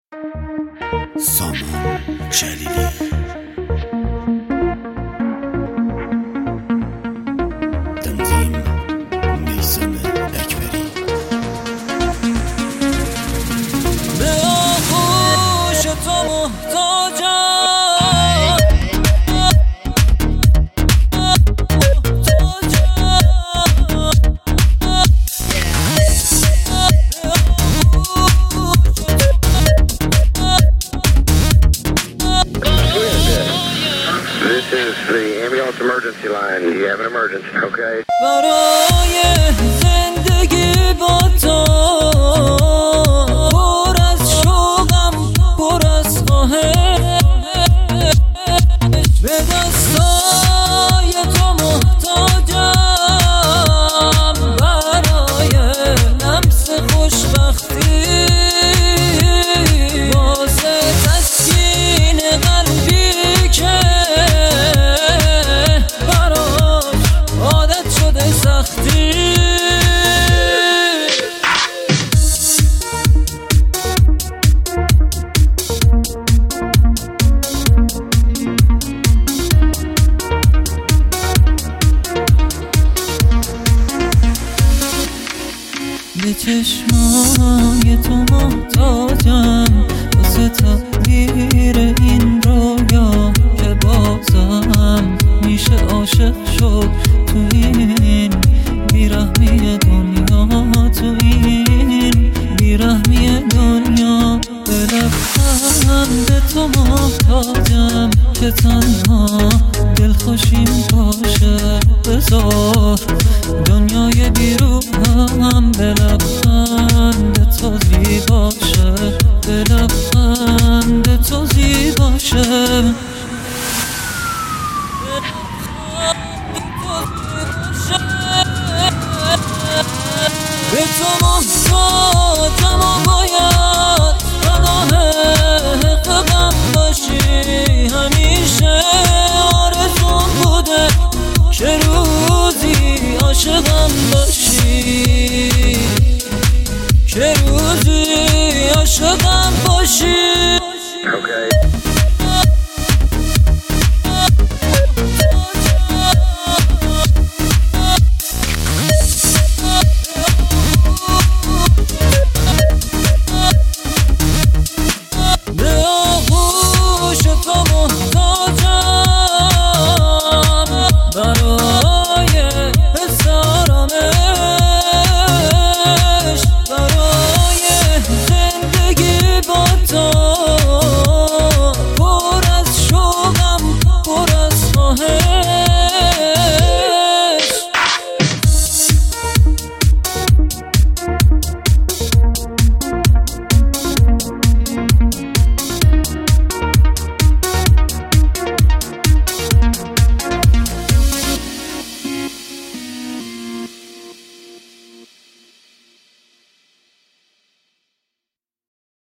سامان جلیلی تنظیم میثم اکبری به آغوش تو محتاجم This is the ambulance emergency line. You have an emergency, okay? برای زندگی با تو پر از شوقم پر از خواهش به دستای تو محتاجم برای لمس خوشبختی واسه تسکین قلبی که عادت شده سختی به چشمای تو محتاجم واسه تغییر این رویا که بازم میشه عاشق شد تو این بیرحمی دنیا تو این بیرحمی دنیا به لبخند تو محتاجم که تنها دلخوشیم باشه بذار دنیای بیرونم به لبخند تو زیباشه به لبخند تو زیباشه به تو محتاجم و باید پناه غم باشی همیشه آرزوم بوده که روزی عاشقم باشی که روزی عاشقم باشی Okay.